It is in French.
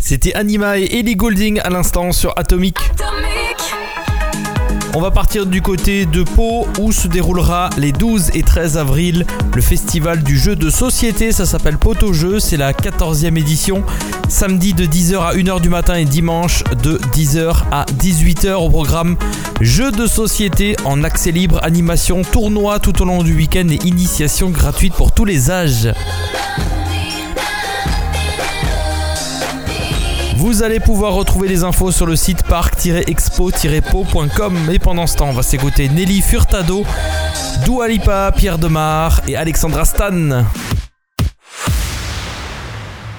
C'était Anima et Ellie Goulding à l'instant sur Atomic. On va partir du côté de Pau où se déroulera les 12 et 13 avril le festival du jeu de société. Ça s'appelle Poteau Jeu, c'est la 14e édition. Samedi de 10h à 1h du matin et dimanche de 10h à 18h au programme jeux de société en accès libre, animation, tournoi tout au long du week-end et initiation gratuite pour tous les âges. Vous allez pouvoir retrouver les infos sur le site parc-expo-pau.com. Et pendant ce temps, on va s'écouter Nelly Furtado, Dua Lipa, Pierre Demar et Alexandra Stan.